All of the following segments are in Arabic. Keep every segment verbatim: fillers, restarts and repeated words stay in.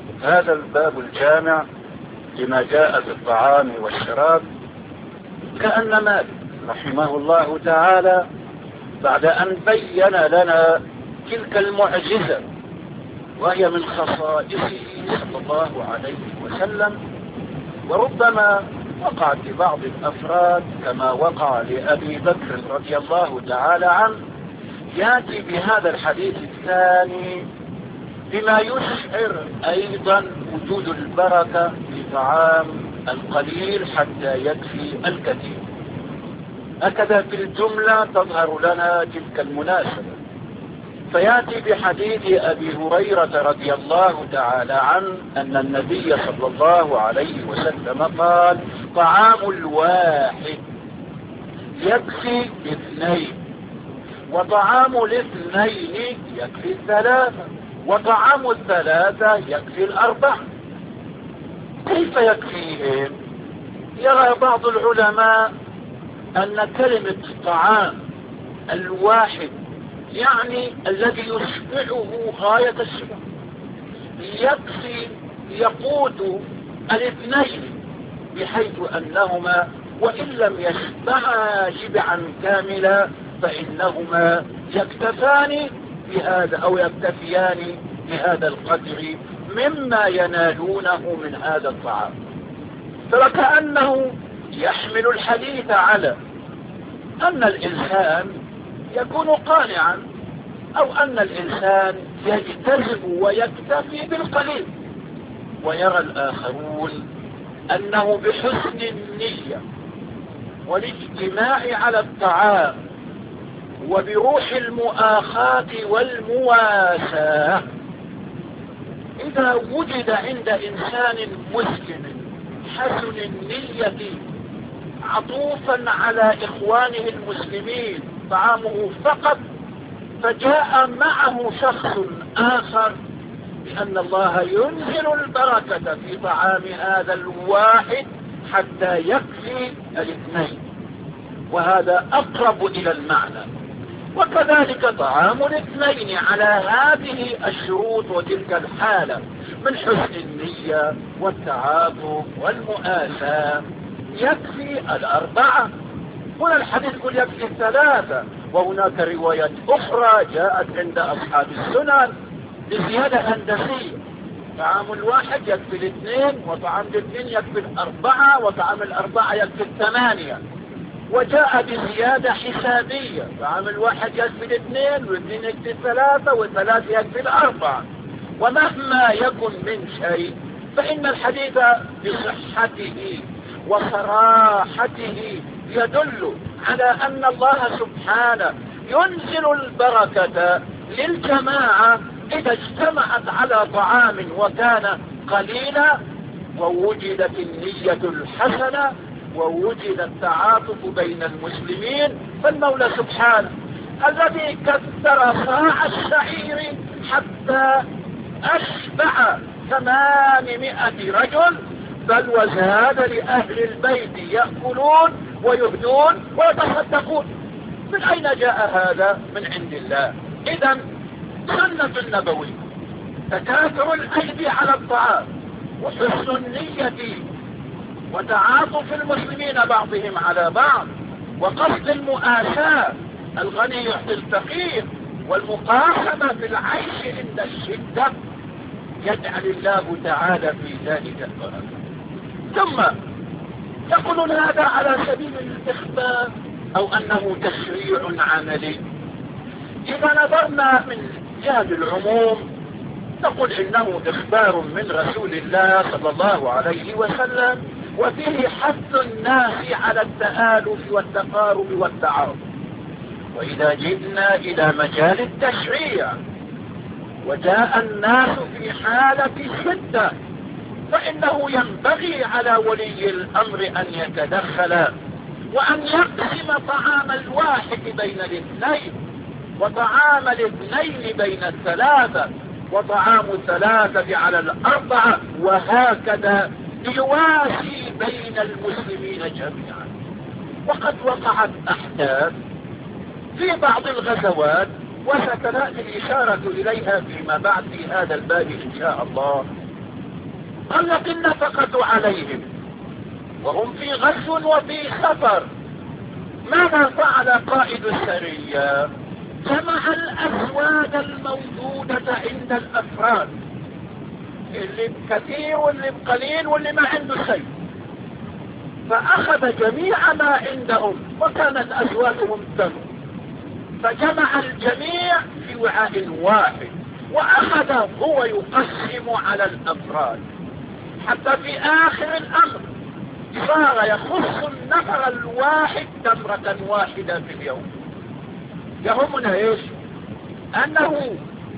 هذا الباب الجامع لما جاء في الطعام والشراب، كأن مالك رحمه الله تعالى بعد أن بين لنا تلك المعجزة وهي من خصائصه صلى الله عليه وسلم، وربما وقعت لبعض الأفراد كما وقع لأبي بكر رضي الله تعالى عنه، يأتي بهذا الحديث الثاني بما يشعر أيضا وجود البركة في طعام القليل حتى يكفي الكثير. هكذا في الجملة تظهر لنا تلك المناسبة. فيأتي بحديث أبي هريرة رضي الله تعالى عنه أن النبي صلى الله عليه وسلم قال: طعام الواحد يكفي اثنين، وطعام الاثنين يكفي الثلاثة، وطعام الثلاثة يكفي الأربعة. كيف يكفيهم؟ يرى بعض العلماء أن كلمة طعام الواحد يعني الذي يشبعه غاية الشبع، يكفي يقود الاثنين، بحيث أنهما وإن لم يشبعا شبعا كاملا فإنهما يكتفان بهذا أو يكتفيان بهذا القدر مما ينالونه من هذا الطعام. فكأنه يحمل الحديث على أن الإنسان يكون قانعا، أو أن الإنسان يجتذب ويكتفي بالقليل. ويرى الآخرون أنه بحسن النية والاجتماع على الطعام وبروح المؤاخاة والمواساة، إذا وجد عند إنسان مسلم حسن النية عطوفا على إخوانه المسلمين طعامه فقط، فجاء معه شخص آخر بأن الله ينزل البركة في طعام هذا الواحد حتى يكفي الاثنين، وهذا أقرب إلى المعنى. وكذلك طعام الاثنين على هذه الشروط وتلك الحالة من حسن النية والتعاطف والمؤاساة يكفي الأربعة. هنا الحديث يقول يكفي الثلاثة، وهناك رواية أخرى جاءت عند أصحاب السنن بزيادة هندسية: طعام الواحد يكفي الاثنين، وطعام الاثنين يكفي الأربعة، وطعام الأربعة يكفي الثمانية. وجاء بزيادة حسابية: طعام الواحد يكفي الاثنين، والاثنين يكفي الثلاثة، والثلاثة يكفي الأربعة. ومهما يكن من شيء فإن الحديث بصحته وصراحته يدل على أن الله سبحانه ينزل البركة للجماعة إذا اجتمعت على طعام وكان قليلا، ووجدت النية الحسنة، ووجد التعاطف بين المسلمين. فالمولى سبحانه الذي كثر صاع الشعير حتى أشبع ثمانمائة رجل، بل وزاد لأهل البيت يأكلون ويهدون ويتصدقون. من أين جاء هذا؟ من عند الله. إذن سنة النبوي تكاثر الأيدي على الطعام، وحسن النية وتعاطف المسلمين بعضهم على بعض، وقصد المؤاساة، الغني يعطي الفقير، والمقاسمة في العيش عند الشدة، يجعل الله تعالى في ذلك البركة. ثم يقولون هذا على سبيل الإخبار أو أنه تشريع عملي. إذا نظرنا من جهة العموم نقول إنه إخبار من رسول الله صلى الله عليه وسلم، وفيه حث الناس على التآلف والتقارب والتعاون. وإذا جئنا إلى مجال التشريع وجاء الناس في حالة شدة، فإنه ينبغي على ولي الأمر أن يتدخل وأن يقسم طعام الواحد بين الاثنين، وطعام الاثنين بين الثلاثة، وطعام الثلاثة على الأربعة، وهكذا ليواسي بين المسلمين جميعا. وقد وقعت أحداث في بعض الغزوات وستنأتي الإشارة إليها فيما بعد في هذا الباب إن شاء الله، قلت النفقة عليهم وهم في غزو وفي سفر. ماذا فعل قائد السرية؟ جمع الأزواج الموجودة عند الأفراد، اللي بكثير واللي بقليل واللي ما عنده شيء، فأخذ جميع ما عندهم وكانت أزواجهم تم، فجمع الجميع في وعاء واحد وأخذ هو يقسم على الأفراد، حتى في آخر الأمر صار يخص النفر الواحد تمرة واحدة في اليوم. يهمنا ايش؟ انه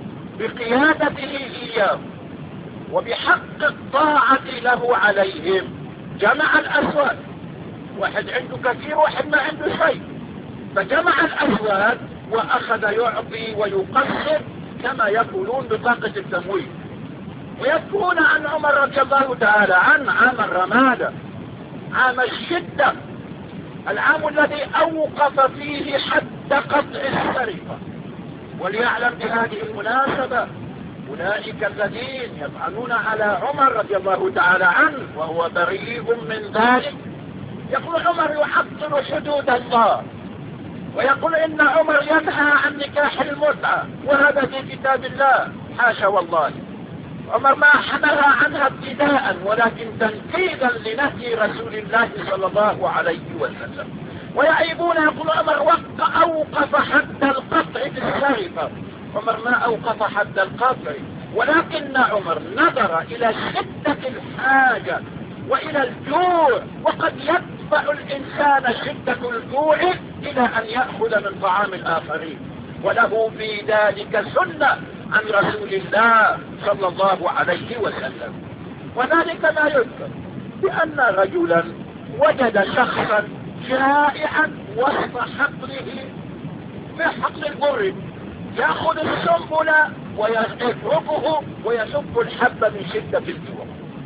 بقيادته اياه وبحق الطاعة له عليهم جمع الازواج، واحد عنده كثير واحد ما عنده شيء، فجمع الازواج واخذ يعطي ويقسم كما يقولون بطاقة التمويل. ويذكرون عن عمر رضي الله تعالى عنه عام الرمادة، عام الشدة، العام الذي اوقف فيه حد قطع السرقة. وليعلم بهذه المناسبة اولئك الذين يطعنون على عمر رضي الله تعالى عنه وهو بريء من ذلك، يقول عمر يحطم حدود الله، ويقول ان عمر ينهى عن نكاح المتعة وهذا في كتاب الله. حاشا والله، عمر ما حملها عنها ابتداء ولكن تنفيذا لنهي رسول الله صلى الله عليه وسلم. ويعيبون يقول عمر وقع اوقف حد القطع في السرقة. عمر ما اوقف حد القطع، ولكن عمر نظر الى شدة الحاجة والى الجوع، وقد يدفع الانسان شدة الجوع الى ان يأخذ من طعام الاخرين، وله في ذلك سنة عن رسول الله صلى الله عليه وسلم. وذلك ما يذكر بأن رجلا وجد شخصا جائعا وسط حقله في حقل البر، يأخذ السنبل ويتركه ويسب الحب من شدة الجوع،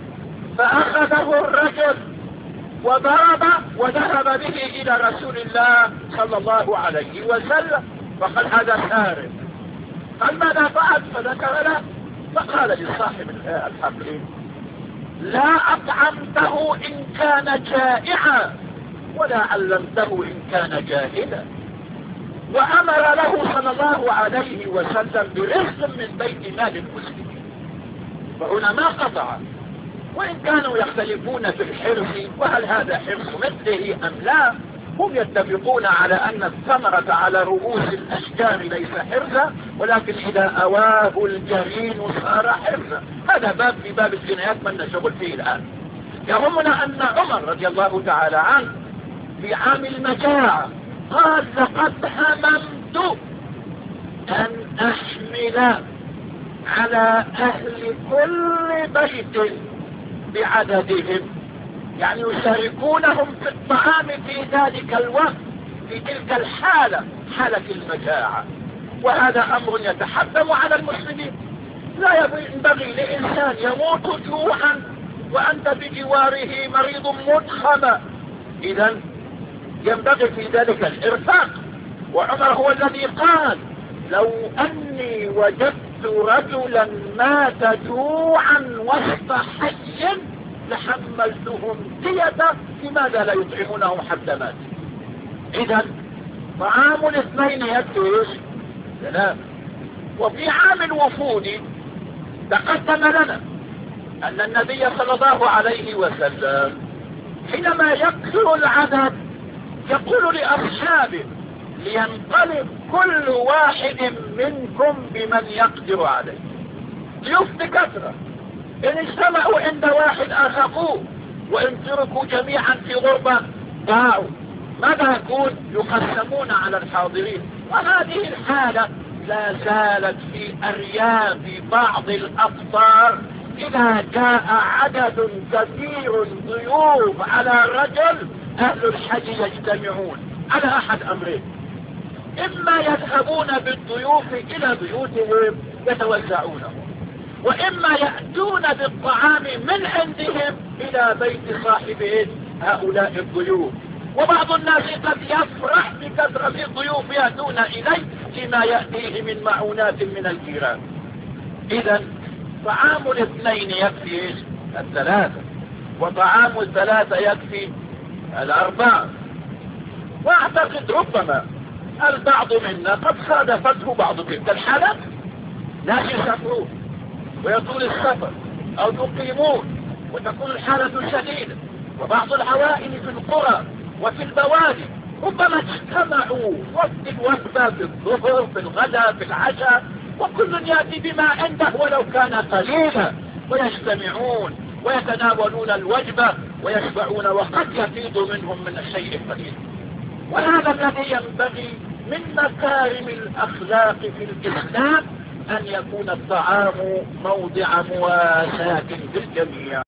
فأخذه الرجل وضرب وذهب به إلى رسول الله صلى الله عليه وسلم، فقال هذا سارق. قال ماذا فعل؟ فذكر له، فقال لصاحب الحقل لا أطعمته إن كان جائعا ولا علمته إن كان جاهلا، وأمر له صلى الله عليه وسلم برزق من بيت مال المسلمين. فهنا ما قطع، وإن كانوا يختلفون في الحرص وهل هذا حرص مثله أم لا، هم يتفقون على أن الثمرة على رؤوس الأشجار ليس حرزا، ولكن إذا أواه الجرين صار حرزا. هذا باب في باب الجنايات من نشغل فيه الآن. يهمنا أن عمر رضي الله تعالى عنه في عام المجاعة قال لقد هممت أن أحمل على أهل كل بيت بعددهم، يعني يشاركونهم في الطعام في ذلك الوقت في تلك الحالة، حالة المجاعة. وهذا أمر يتحتم على المسلمين. لا ينبغي لإنسان يموت جوعا وأنت بجواره مريض مدخم، إذا ينبغي في ذلك الإرفاق. وعمر هو الذي قال لو أني وجدت رجلا مات جوعا وسط حي لحملتهم دية، لماذا لا يطعمونهم حتى مات؟ إذا طعام الاثنين يكفي سلام. وفي عام الوفود تقدم لنا أن النبي صلى الله عليه وسلم حينما يكثر العدد يقول لأصحابه لينقلب كل واحد منكم بمن يقدر عليه. ضيوف كثرة، إن اجتمعوا عند واحد أخذوه، وإن تركوا جميعا في غربة ضاعوا. ماذا يكون؟ يقسمون على الحاضرين. وهذه الحالة لا زالت في أرياف بعض الأقطار. إذا جاء عدد كثير ضيوف على رجل، أهل الحج يجتمعون على أحد أمرين: إما يذهبون بالضيوف إلى بيوتهم يتوزعونه، وإما يأتون بالطعام من عندهم إلى بيت صاحبهم هؤلاء الضيوف. وبعض الناس قد يفرح بكثرة الضيوف يأتون إليه لما يأتيه من معونات من الجيران. إذا طعام الاثنين يكفي الثلاثة، وطعام الثلاثة يكفي الأربعة. واعتقد ربما البعض منا قد صادفته بعض تلك الحالات، ناس يسافرون ويطول السفر او يقيمون وتكون الحالة شديدة، وبعض العوائل في القرى وفي البوادي ربما اجتمعوا وفي الوجبة في الظهر في الغداء في العشاء، وكل يأتي بما عنده ولو كان قليلا، ويجتمعون ويتناولون الوجبة ويشبعون، وقد يفيض منهم من الشيء القليل. وهذا الذي ينبغي من مكارم الأخلاق في الإسلام، أن يكون الطعام موضع مواساة للجميع.